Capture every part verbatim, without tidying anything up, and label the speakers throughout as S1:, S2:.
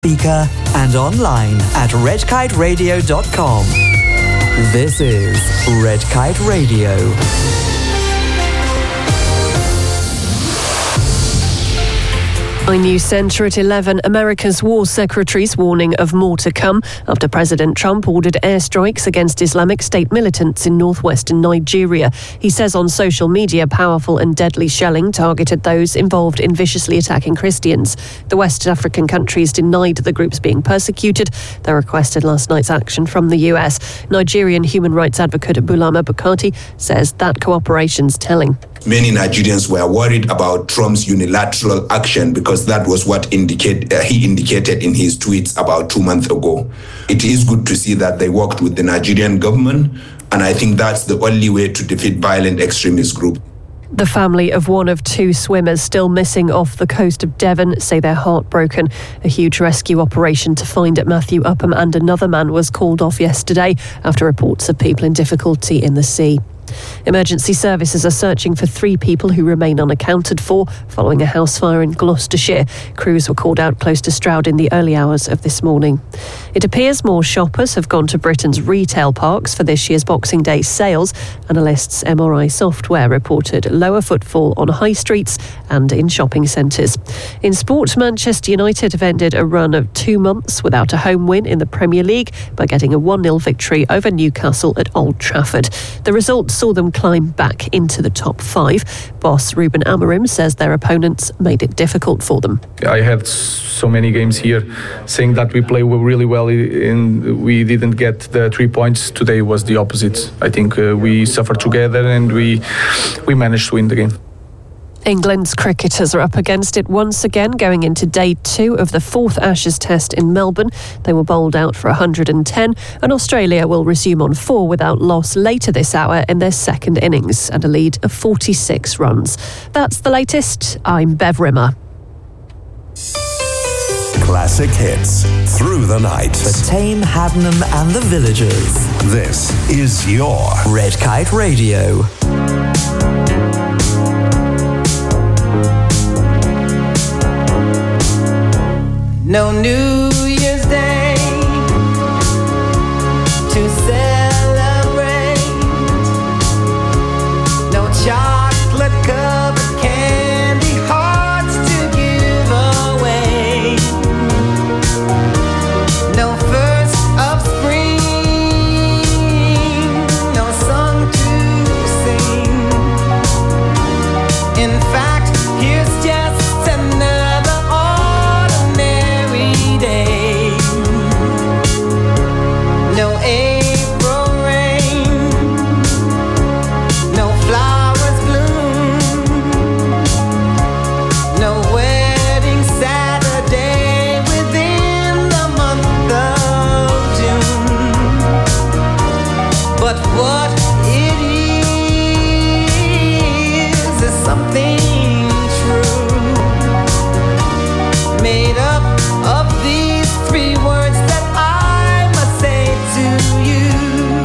S1: speaker and online at red kite radio dot com. This is Red Kite Radio.
S2: News Centre at eleven. America's war secretary's warning of more to come after President Trump ordered airstrikes against Islamic State militants in northwestern Nigeria. He says on social media powerful and deadly shelling targeted those involved in viciously attacking Christians. The West African countries denied the groups being persecuted. They requested last night's action from the U S. Nigerian human rights advocate Bulama Bukati says that cooperation's telling.
S3: Many Nigerians were worried about Trump's unilateral action because that was what indicate, uh, he indicated in his tweets about two months ago. It is good to see that they worked with the Nigerian government, and I think that's the only way to defeat violent extremist groups.
S2: The family of one of two swimmers still missing off the coast of Devon say they're heartbroken. A huge rescue operation to find Matthew Upham and another man was called off yesterday after reports of people in difficulty in the sea. Emergency services are searching for three people who remain unaccounted for following a house fire in Gloucestershire. Crews were called out close to Stroud in the early hours of this morning. It appears more shoppers have gone to Britain's retail parks for this year's Boxing Day sales. Analysts M R I Software reported lower footfall on high streets and in shopping centres. In sport, Manchester United have ended a run of two months without a home win in the Premier League by getting a one nil victory over Newcastle at Old Trafford. The result saw them climb back into the top five. Boss Ruben Amorim says their opponents made it difficult for them.
S4: I had so many games here saying that we play really well and we didn't get the three points. Today was the opposite. I think uh, we suffered together and we we managed to win the game.
S2: England's cricketers are up against it once again, going into day two of the fourth Ashes Test in Melbourne. They were bowled out for one hundred ten, and Australia will resume on four without loss later this hour in their second innings and a lead of forty-six runs. That's the latest. I'm Bev Rimmer.
S5: Classic hits through the night.
S1: For Tame, Haddenham and the Villagers.
S5: This is your
S1: Red Kite Radio.
S6: No New Year's Day to celebrate. No chocolate covered candy hearts to give away. No first of spring, no song to sing. In fact, here's just another day. No April rain, no flowers bloom, no wedding Saturday within the month of June. But what it is is something true, made up of these three words that I must say to you.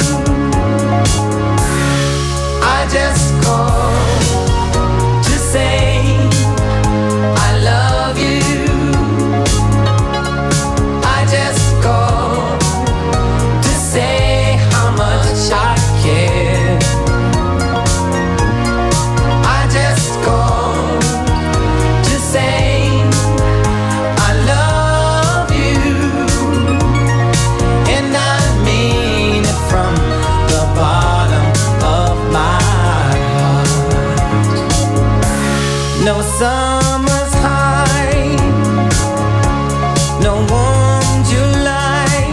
S6: I just called to say I love you. I just called to say how much I care. I just called to say I love you, and I mean it from the bottom of my heart. No summer's high, no warm July,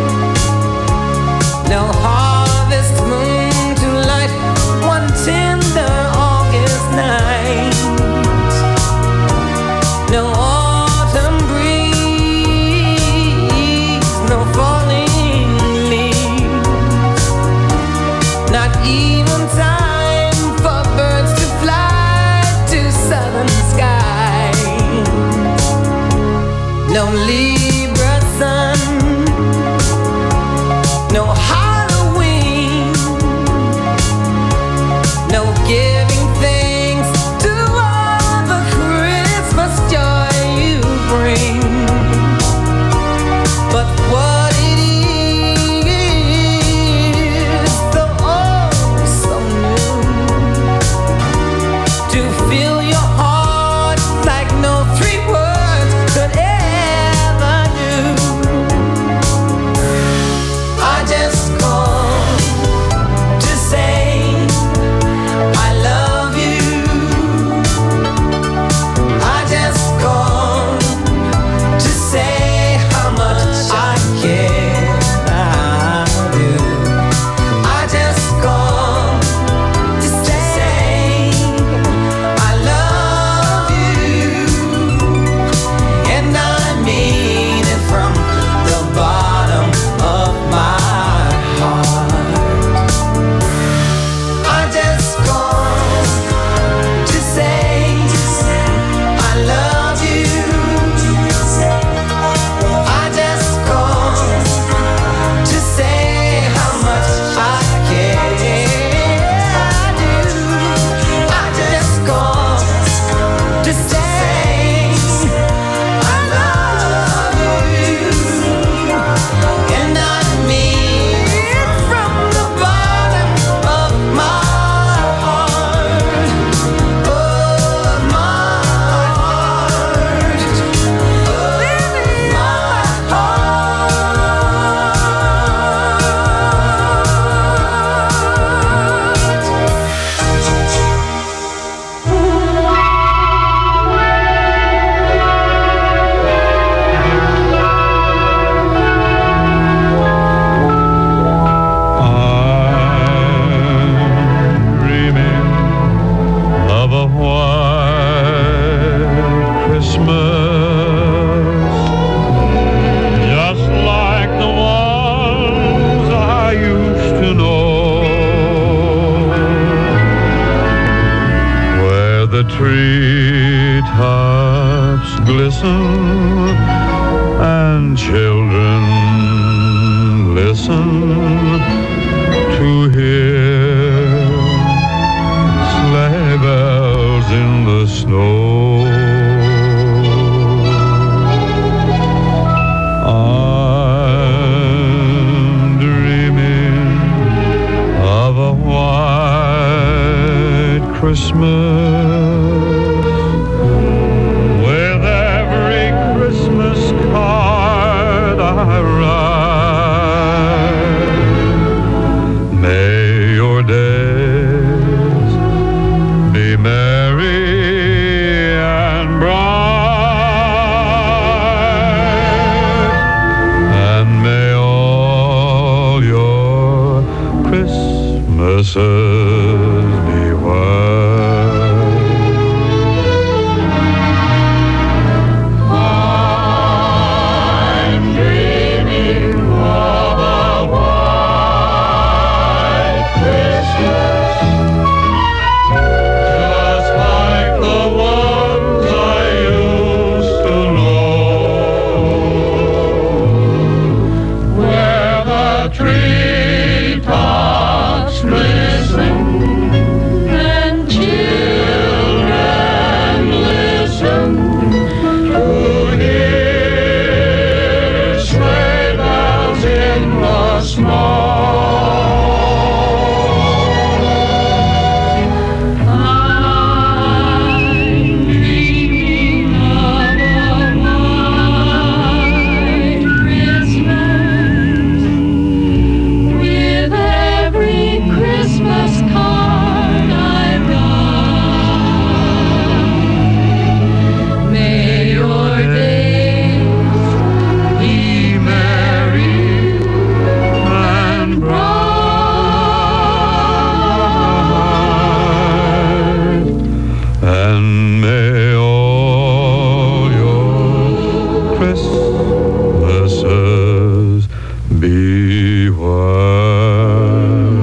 S6: no harvest moon to light one tender August night. No autumn breeze, no falling leaves, not even time for birds to fly to southern skies. No Libra sun, no Halloween, no giving thanks to all the Christmas joy you bring.
S7: listen, and children listen to hear sleigh bells in the snow. I'm dreaming of a white Christmas, with every Christmas card I write. May your days be merry and bright, and may all your Christmases be white. I'm dreaming of a white Christmas, just like the ones I used to know, where the treetops glisten and children listen to hear sleigh bells in the snow. I'm dreaming of a white Christmas, with every Christmas card I write. May your days be merry and bright, and may all your Christmases be white.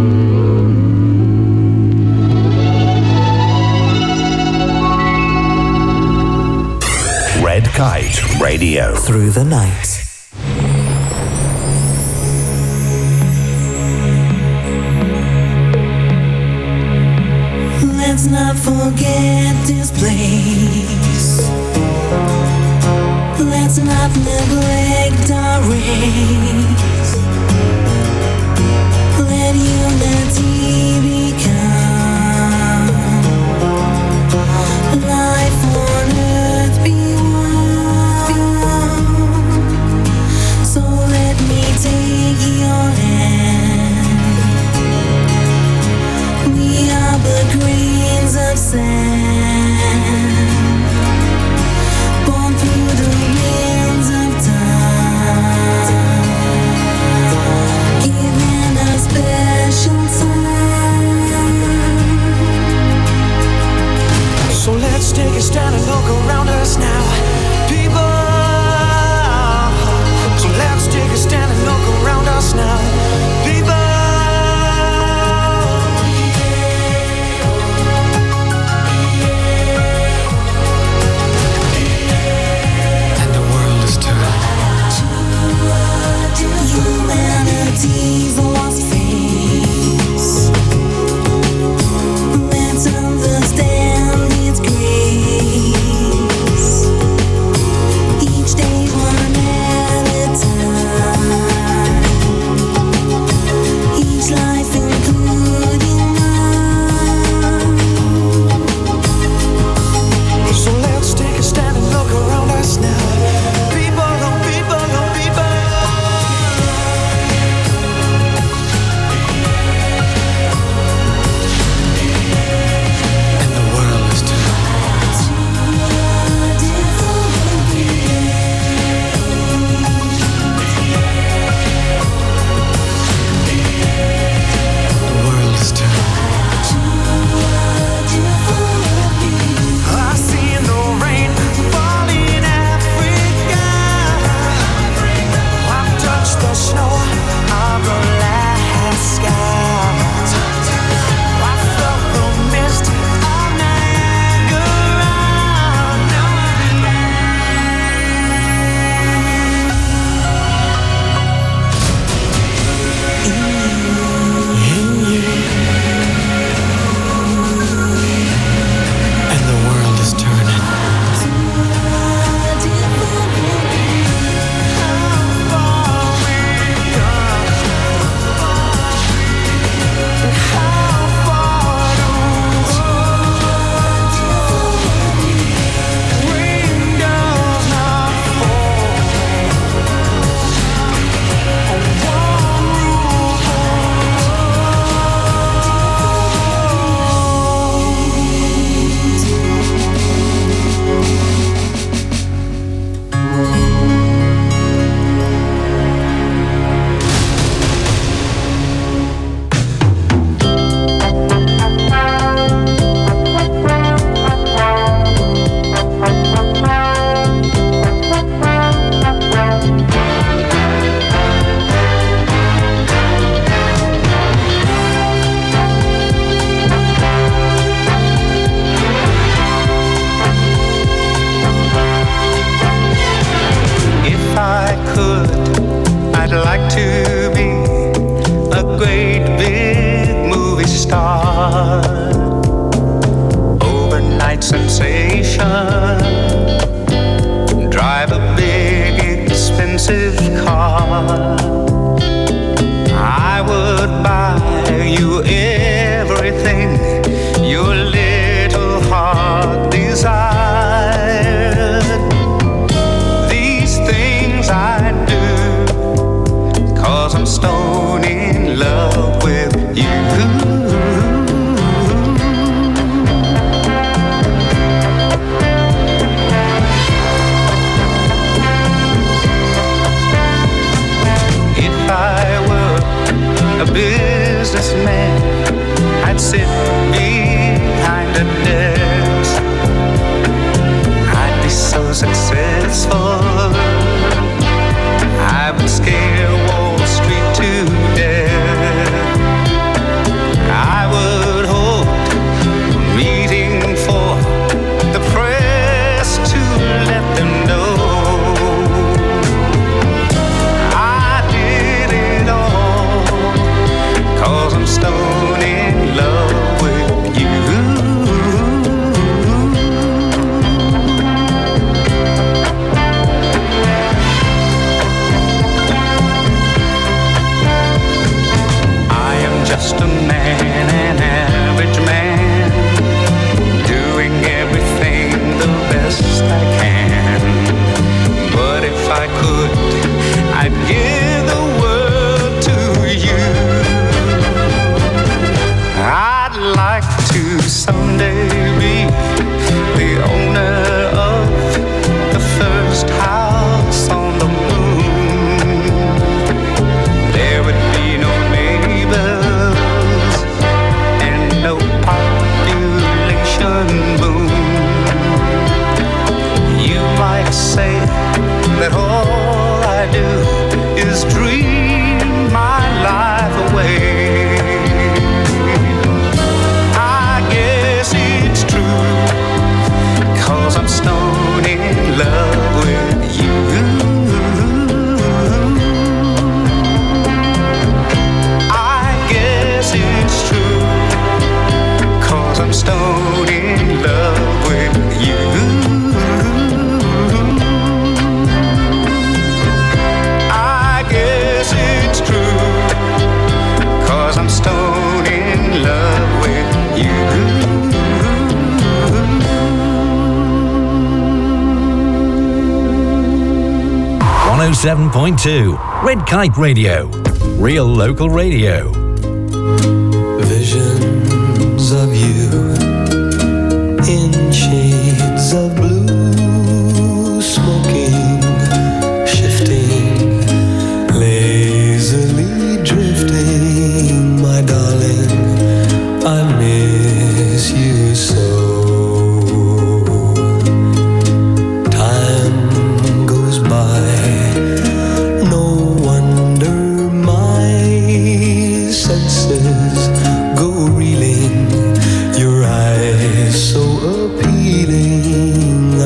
S5: Red Kite Radio.
S1: Through the night.
S8: Let's not forget this place. Let's not neglect our race. Let unity become life on earth be one. So let me take your hand. We are but grains of sand, born through the winds of time, given a special time.
S6: So let's take a stand and look around us now, people. So let's take a stand and look around us now, people.
S9: could, I'd like to be a great big movie star. Overnight sensation, drive a big expensive car. I would buy you everything your little heart desired. These things I do 'cause I'm stone in love with you. A businessman, I'd sit behind a desk. I'd be so successful, I would scare Wall Street to death. I would hold a meeting for the press to let them know I'm stone in love with you. I am just a man, an average man, doing everything the best I can. But if I could, I'd give the world to you. I'd like to someday be the owner of the first house on the moon. There would be no neighbors and no population boom. You might say that all I do is dream my life away. I'm stone in love with you. I guess it's true, 'cause I'm stone in love with you. I guess it's true, 'cause I'm stone in love with you.
S10: one oh seven point two Red Kite Radio, real local radio.
S11: Visions of you in shades of blue, smoking, shifting, lazily drifting. My darling, I miss you so. Time goes by, no wonder my senses go reeling. Your eyes so appealing,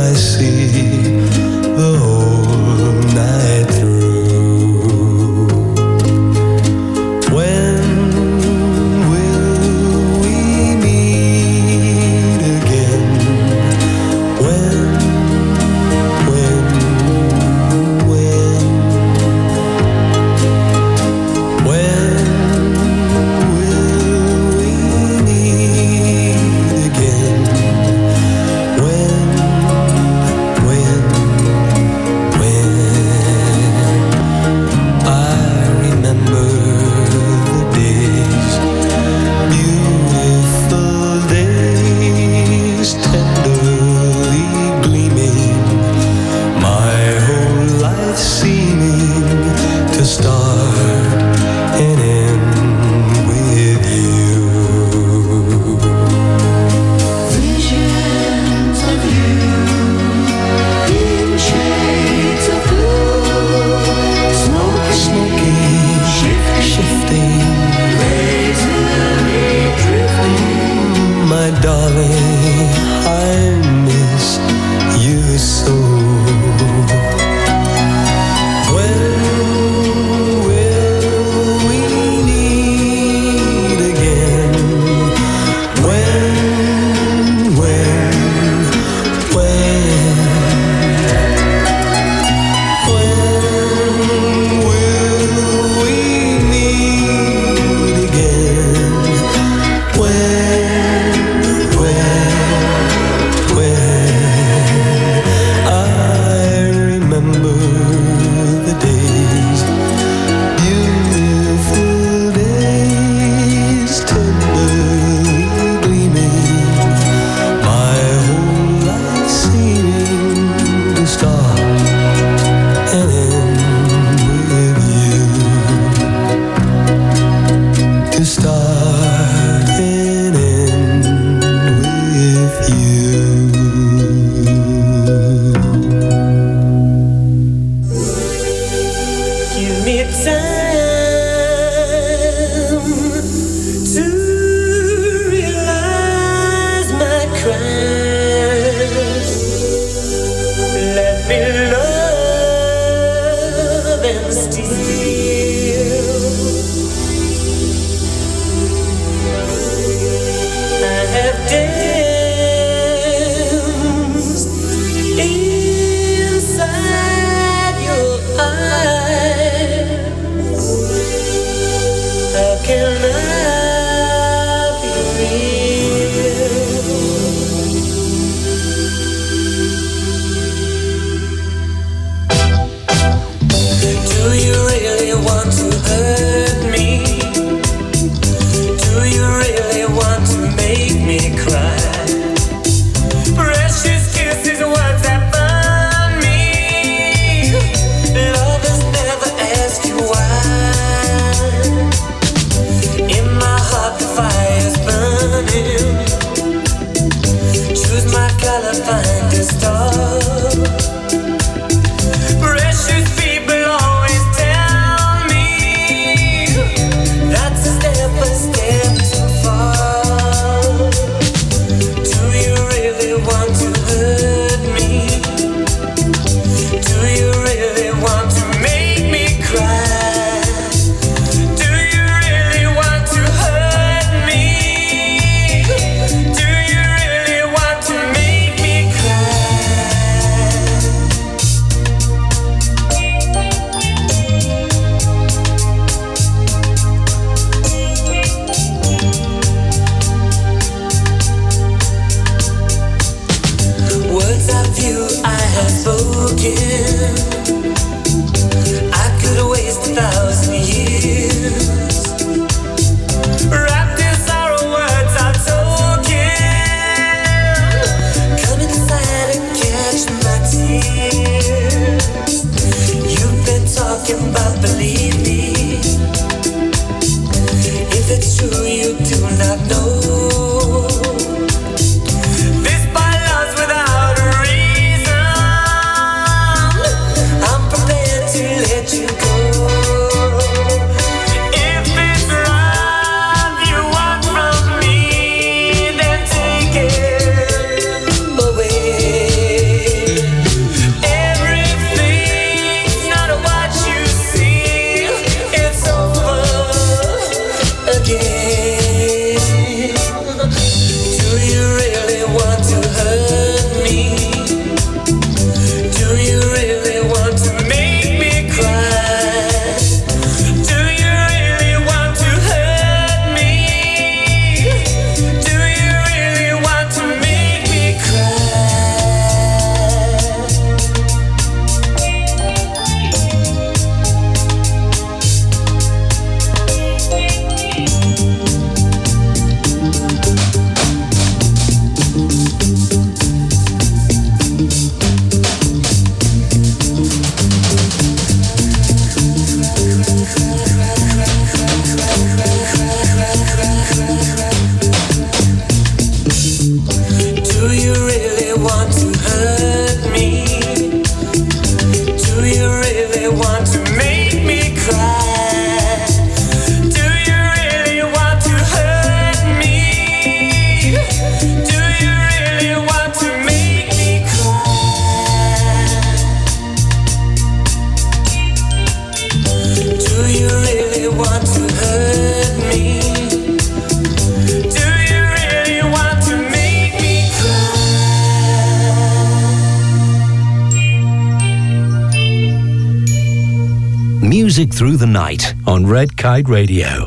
S10: Music Through the Night on Red Kite Radio.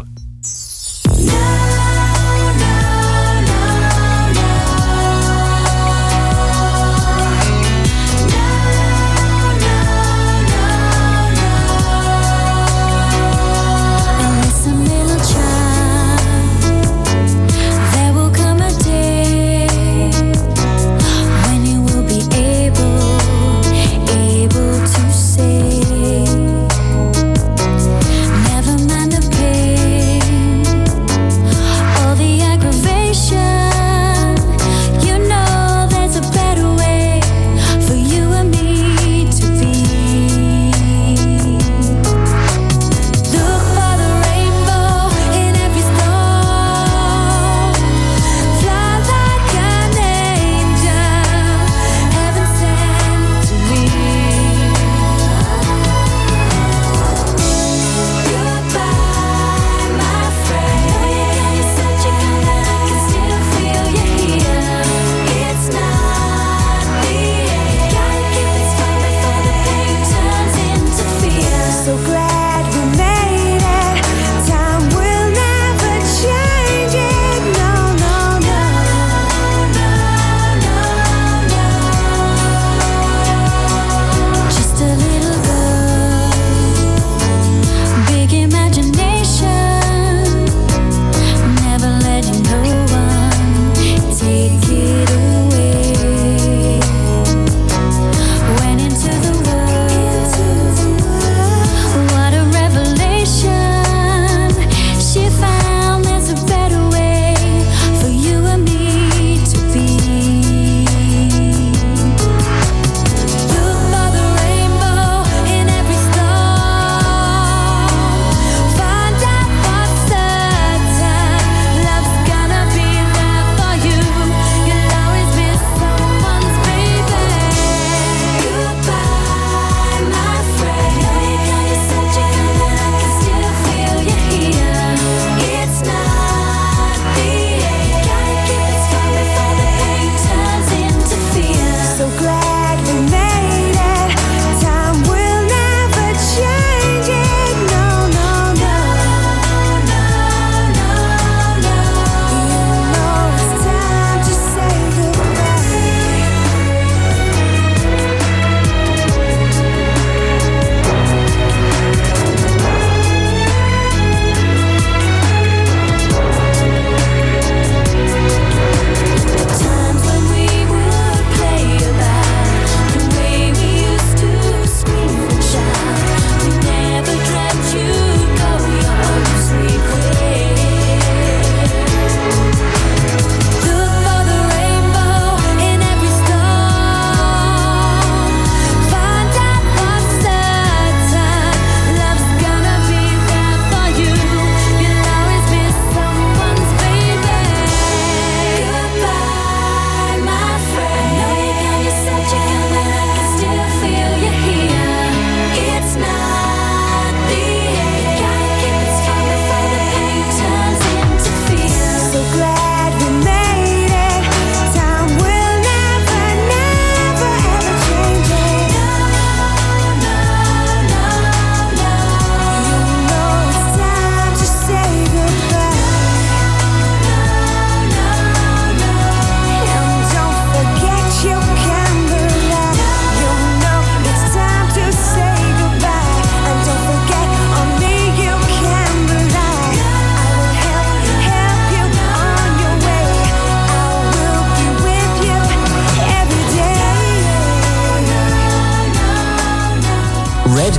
S8: Never mind the pain.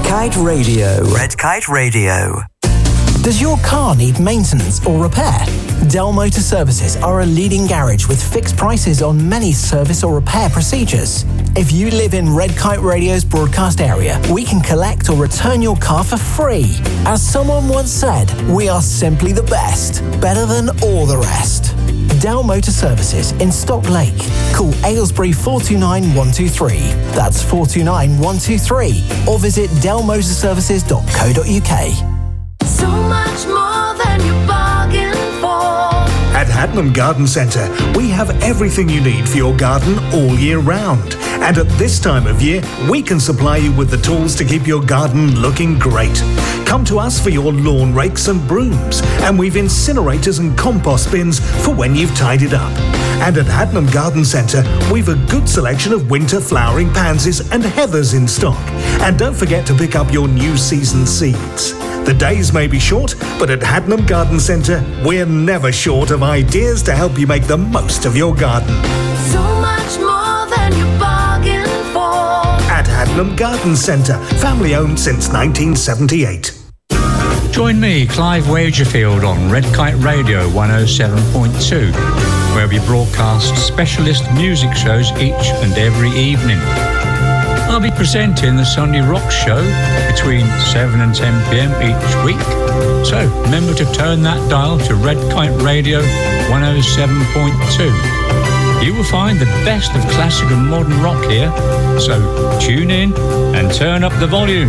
S1: Kite Radio. Red Kite Radio.
S12: Does your car need maintenance or repair? Dell Motor Services are a leading garage with fixed prices on many service or repair procedures. If you live in Red Kite Radio's broadcast area, we can collect or return your car for free. As someone once said, we are simply the best, better than all the rest. Dell Motor Services in Stock Lake. Call Aylesbury four two nine one two three. That's four two nine one two three. Or visit dell motor services dot co dot uk.
S8: So much more than you bargained for.
S13: At Hadnam Garden Centre, we have everything you need for your garden all year round. And at this time of year, we can supply you with the tools to keep your garden looking great. Come to us for your lawn rakes and brooms, and we've incinerators and compost bins for when you've tidied up. And at Hadnam Garden Centre, we've a good selection of winter flowering pansies and heathers in stock. And don't forget to pick up your new season seeds. The days may be short, but at Hadnam Garden Centre, we're never short of ideas to help you make the most of your garden.
S8: So much more than you bargained for.
S13: At Hadnam Garden Centre, family owned since nineteen seventy-eight.
S14: Join me, Clive Wagerfield, on Red Kite Radio one oh seven point two, where we broadcast specialist music shows each and every evening. I'll be presenting the Sunday Rock Show between seven and ten p.m. each week. So remember to turn that dial to Red Kite Radio one oh seven point two. You will find the best of classic and modern rock here. So tune in and turn up the volume.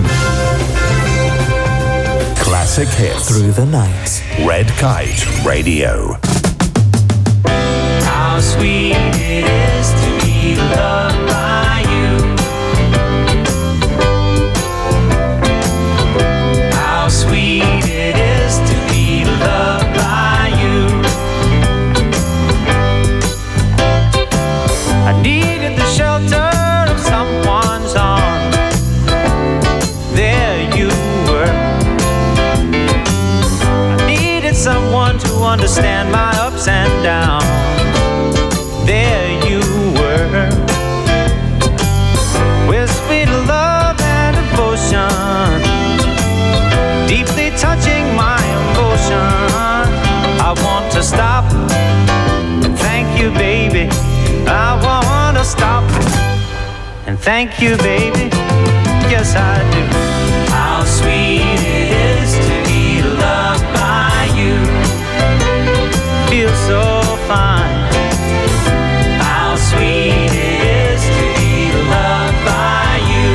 S5: Classic hits
S1: Through the night.
S5: Red Kite Radio.
S6: How sweet it is to be loved by you. How sweet it is to be loved by you. I needed the shelter of someone's arms. There you were. I needed someone to understand my ups and downs. There you were. With sweet love and devotion, deeply touching my emotion. I want to stop and thank you, baby. I want to stop and thank you, baby. Yes, I do. How sweet it is to be loved by you. Feels so fine. How sweet it is to be loved by you.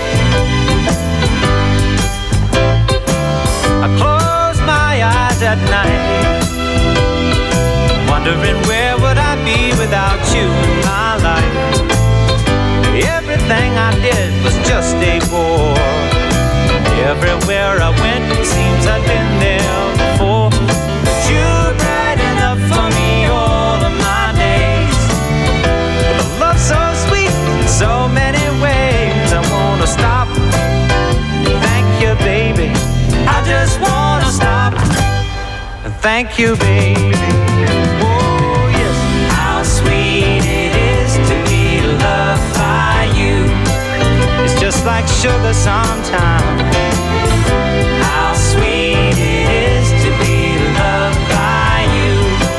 S6: I close my eyes at night, wondering where would I be without you in my life. Everything I did was just a bore. Everywhere I went, it seems I've been there before. But you brighten up for me all of my days. The love's so sweet in so many ways. I wanna stop. Thank you, baby. I just wanna stop. Thank you, baby. Oh, yes. How sweet it is to be loved by you. It's just like sugar sometimes. How sweet it is to be loved by you.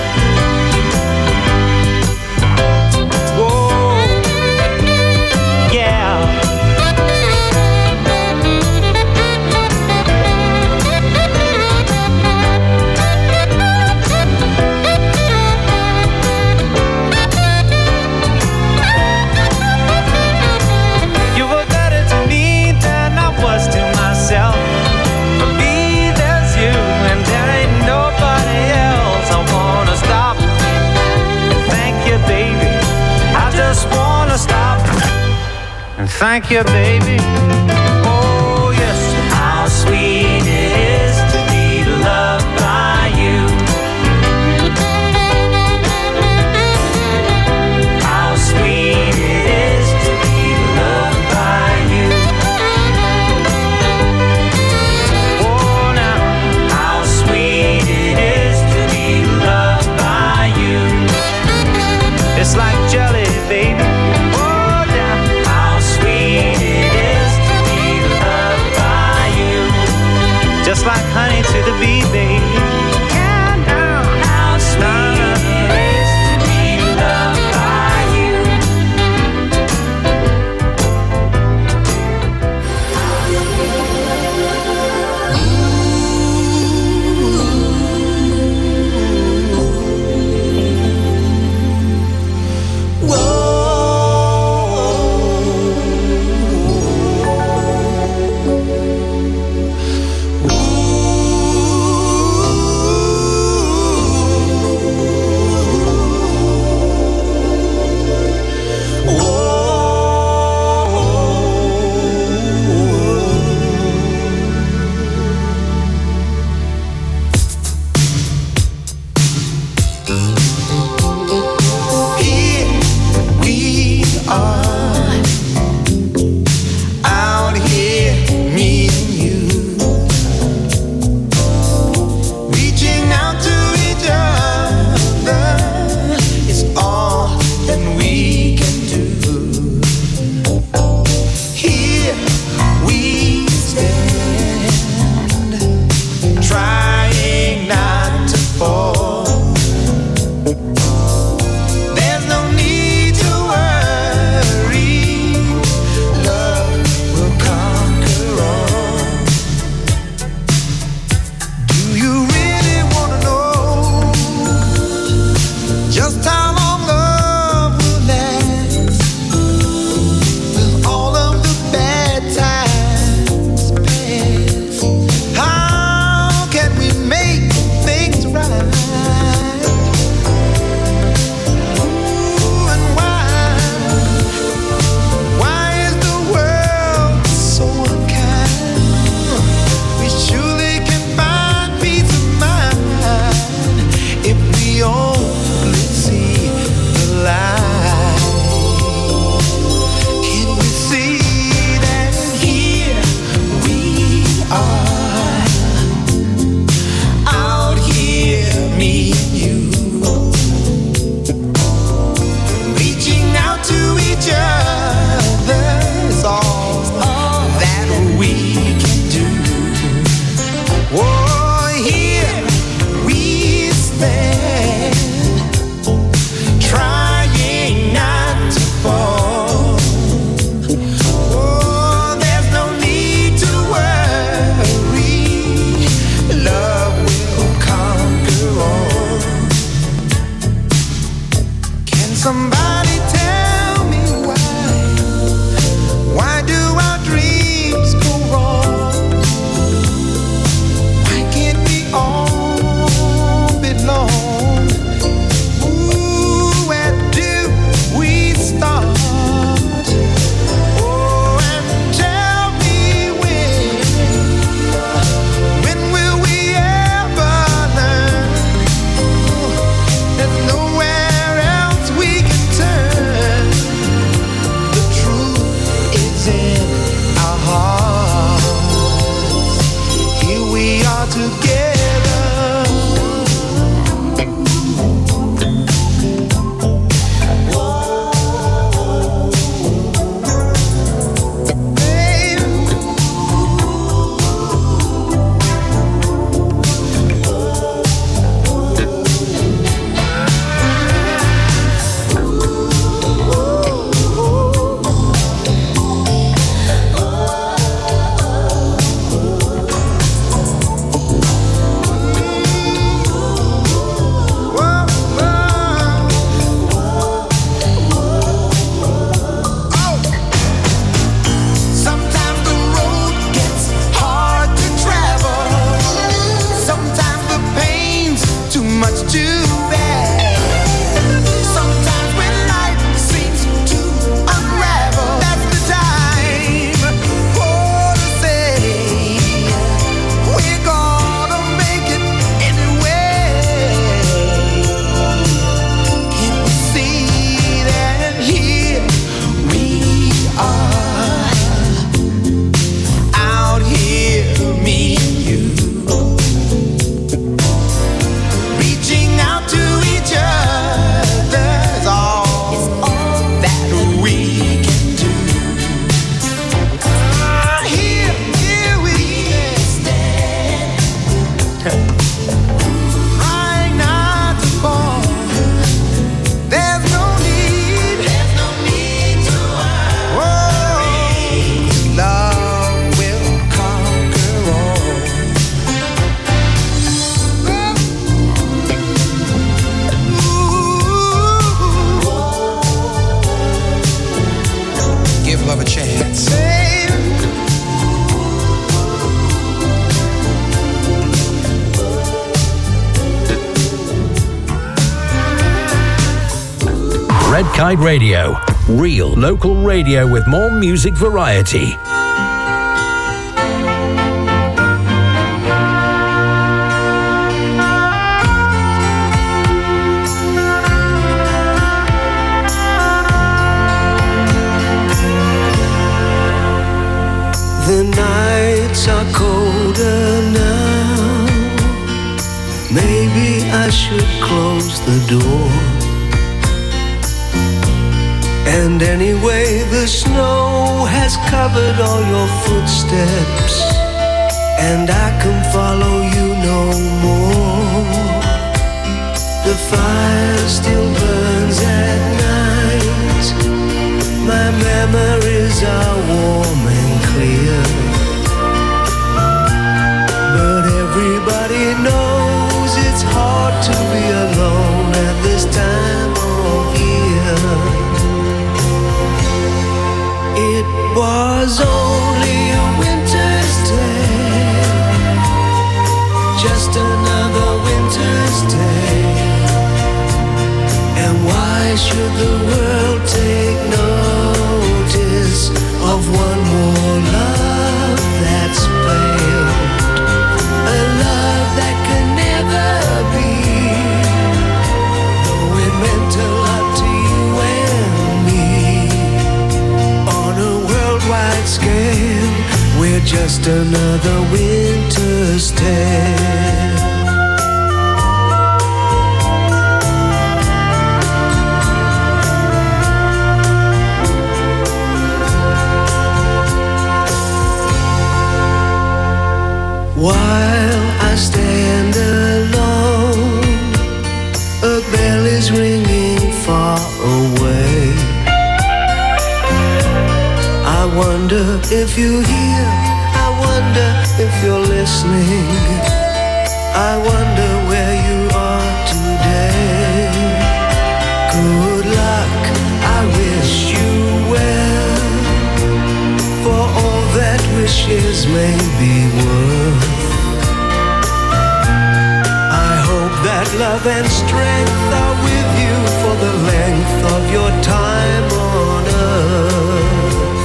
S6: Whoa, yeah. You were better to me than I was to myself. For me, there's you, and there ain't nobody else. I wanna stop and thank you, baby. I just wanna stop and thank you, baby. Oh, yes. How sweet it is to be loved by you. How sweet it is to be loved by you. Oh, now, how sweet it is to be loved by you. It's like jelly, baby. Oh, yeah. How sweet it is to be just like honey to the bee, babe. And now, how sweet it is to be loved by you.
S10: Kite Radio. Real local radio with more music variety.
S11: The nights are colder now. Maybe I should close the door. And anyway, the snow has covered all your footsteps, and I can follow you no more. The fire still burns at night. My memories are warm and clear, but everybody knows it's hard to be alone at this time of year. It was only a winter's day, just another winter's day. And why should the world take notice of one more love that's failed? A love that can never be, though it meant a lot to you and me. On a worldwide scale, we're just another winter's tale. While I stand alone, a bell is ringing far away. I wonder if you're here, I wonder if you're listening. I wonder where you are today. Good luck, I wish you well, for all that wishes may be worth. That love and strength are with you for the length of your time on earth.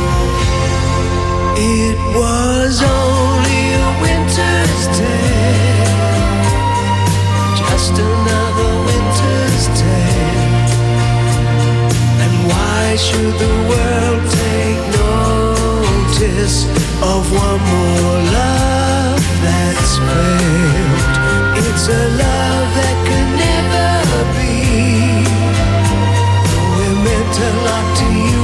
S11: It was only a winter's day, just another winter's day. And why should the world take notice of one more love that's failed? It's a love that can never be, though it meant a lot to you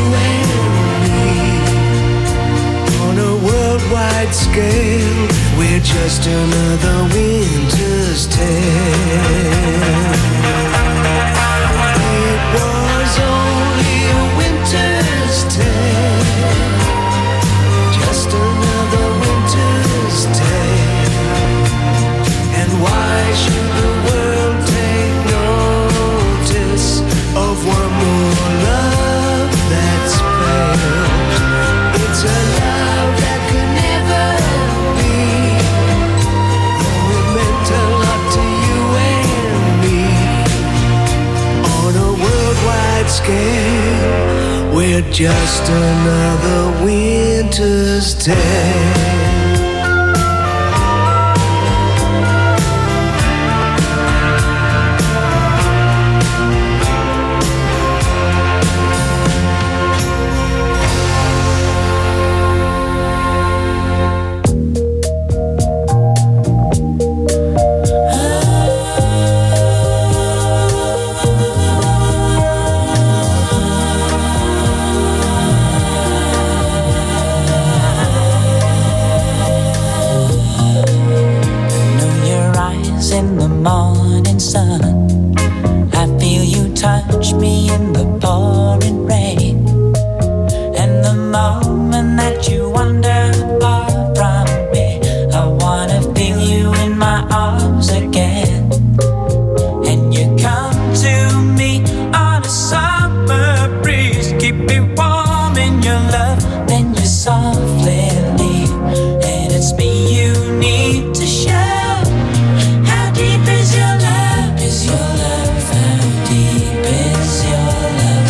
S11: and me. On a worldwide scale, we're just another winter's tale. It was only a winter's tale, just another winter's tale. Why should the world take notice of one more love that's failed? It's a love that could never be, though it meant a lot to you and me. On a worldwide scale, we're just another winter's tale.
S15: How deep is your love? Is your love? How deep is your love?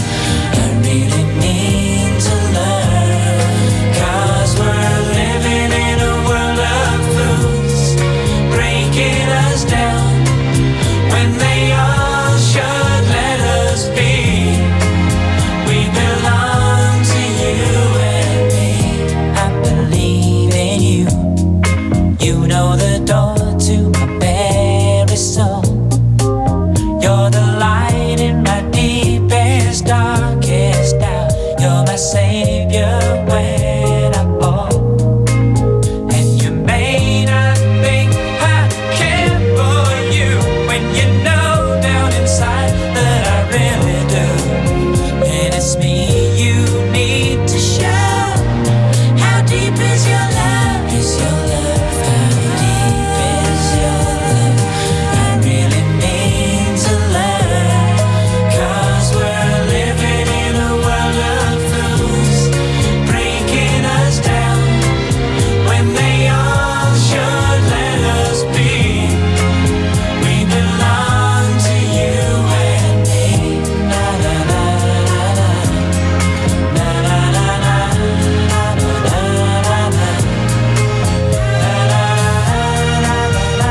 S15: the door to my very soul. You're the light in my deepest, darkest doubt. You're my savior when I fall. And you may not think I care for you when you know down inside that I really do. And it's me you need to show. How deep is your love? Is your love? How deep is your love? I really mean to love. 'Cause we're living in a world of fools, breaking us down when they all should let us be. We belong to you and me. Na na na na na. Na na na na. Na na na na. Na na na na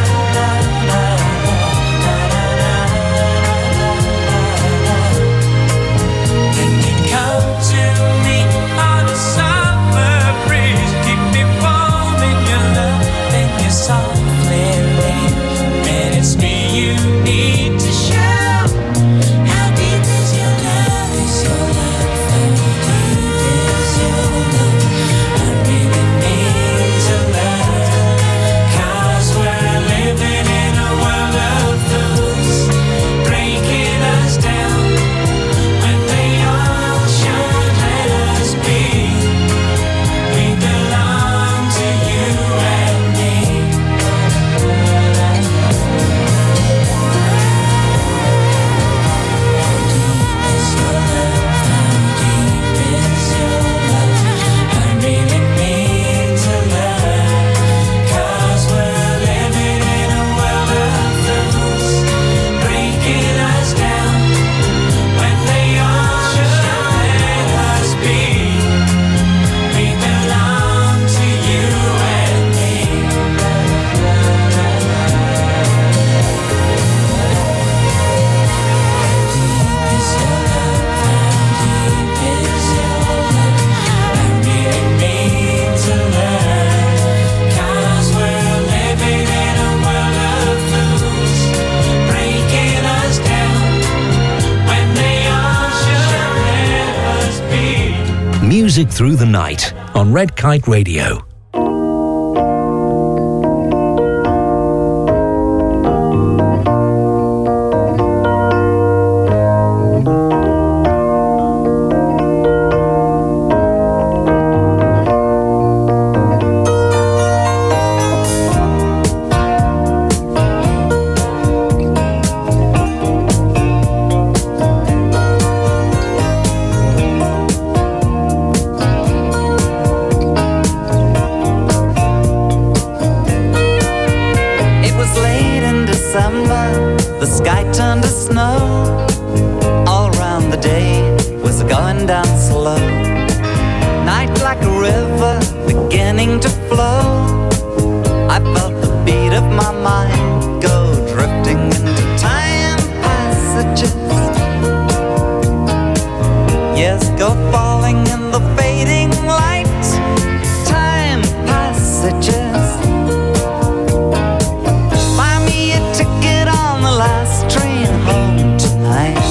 S15: You can come to me on a summer breeze, keep me warm in your love, then you softly leave. And it's me you need to show. How deep is your love? Is your love? How deep is your love? I really need to love. 'Cause we're living in a world of fools, breaking us down when they all should let us be. We belong to you and me. How deep is your love? How deep is your love? I really mean to love. 'Cause we're living in a world of fools, breaking us down when they all should let us be. We belong to you and me. Deep is your love? How deep is your love? I really mean to love. 'Cause we're living in a world of fools, breaking us down when they all should let us be.
S10: Music Through the Night on Red Kite Radio.
S15: It was late in December, the sky turned to snow. All round the day was going down slow. Night like a river beginning to flow. I felt the beat of my mind go drifting into time passages. Yes, go falling in the fading light. Time passages. Buy me a ticket on the last train home tonight.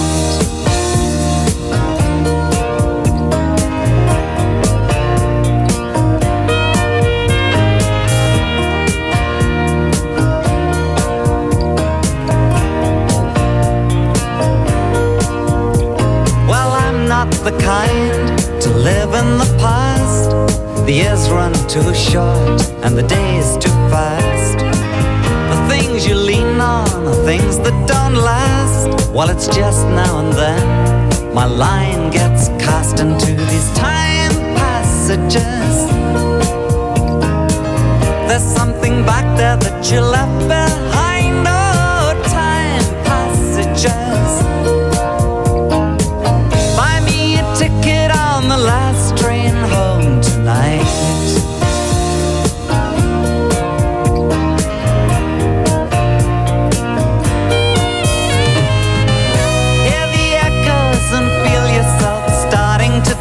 S15: Well, I'm not the kind to live in the past. The years run too short and the days too fast. The things you lean on are things that don't last. Well, it's just now and then my line gets cast into these time passages. There's something back there that you left behind. Oh, time passages. Buy me a ticket on the last train home tonight. Hear the echoes and feel yourself starting to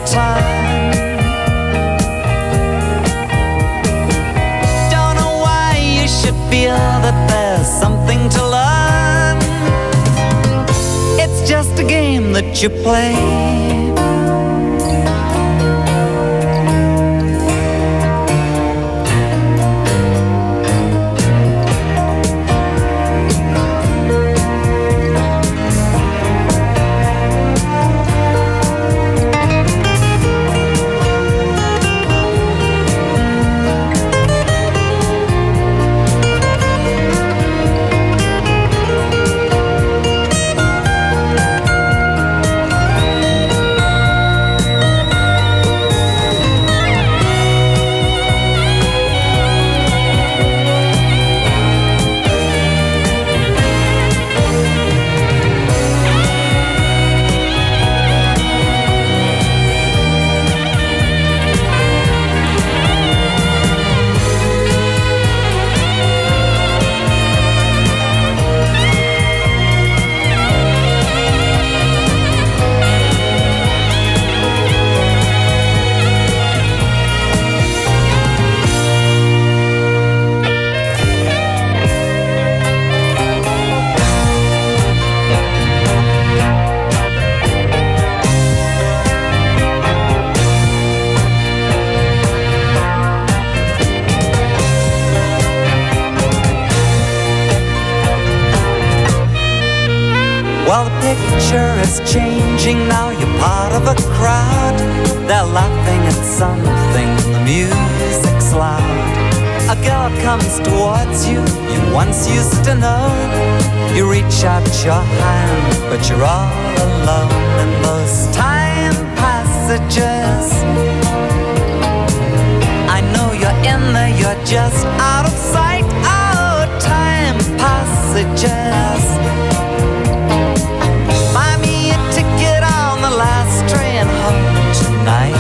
S15: turn. Don't know why you should
S6: you feel that there's something to learn? It's just a game that you play. Well, the picture is changing now. You're part of a crowd. They're laughing at something. The music's loud. A girl comes towards you. You once used to know. You reach out your hand, but you're all alone in those time passages. I know you're in there. You're just out of sight. Oh, time passages. Last train home tonight.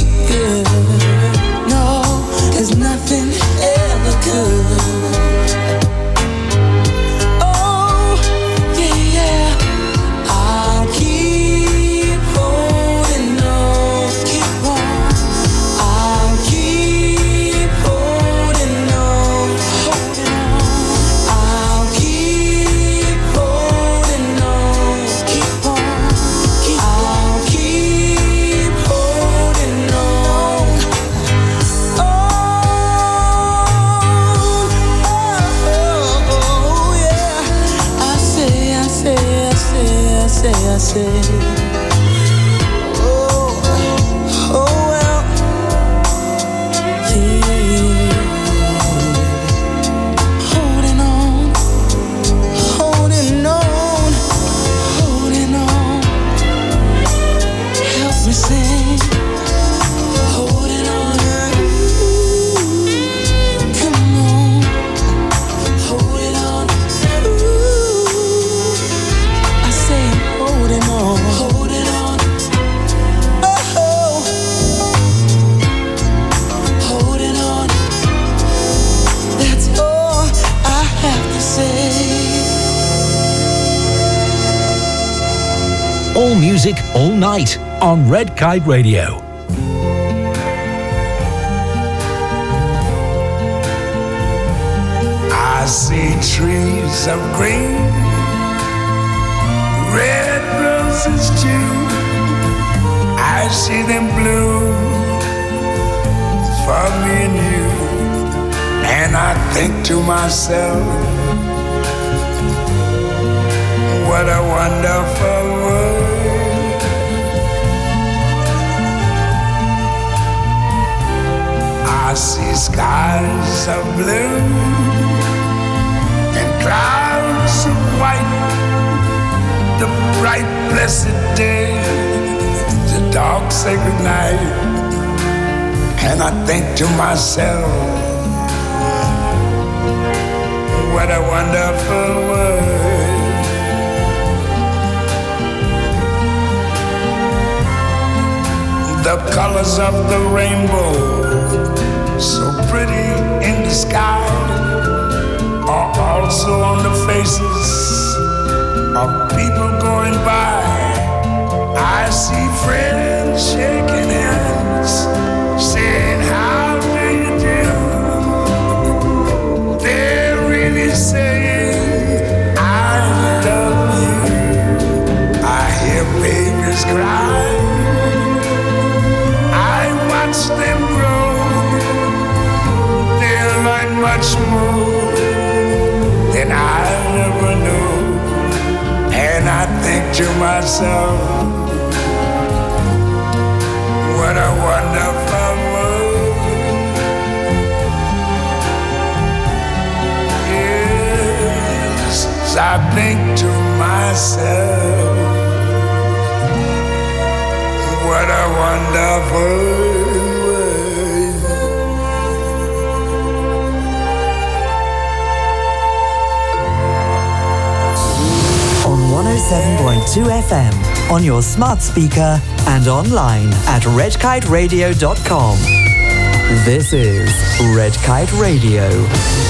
S11: good. No, 'cause nothing ever could. Oh, yeah, yeah. I'll keep holding on, keep on. I'll keep holding on, holding on. I'll keep holding on, keep on. I'll keep holding on. Oh, oh, oh, yeah. I say, I say, I say, I say, I say. Oh, oh well. Yeah. Holding on, holding on, holding on. Help me sing. Holding on. Come on. Holding on. Ooh. I say I'm holding on. Holding on. Oh. Holding on. That's all I have to say.
S10: All music, all night on Red Kite Radio.
S16: I see trees of green, red roses too. I see them bloom for me and you. And I think to myself, what a wonderful world. I see skies of blue and clouds of white, the bright blessed day, the dark sacred night. And I think to myself, what a wonderful world. The colors of the rainbow, so pretty in the sky, are also on the faces of people going by. I see friends shaking hands, saying, how do you do? They're really saying, I love you. I hear babies cry, I watch them grow. They learn much more than I ever knew. And I think to myself, what a wonderful world. Yes, I think to myself, what a wonderful world.
S1: On one oh seven point two F M, on your smart speaker and online at red kite radio dot com. This is Red Kite Radio.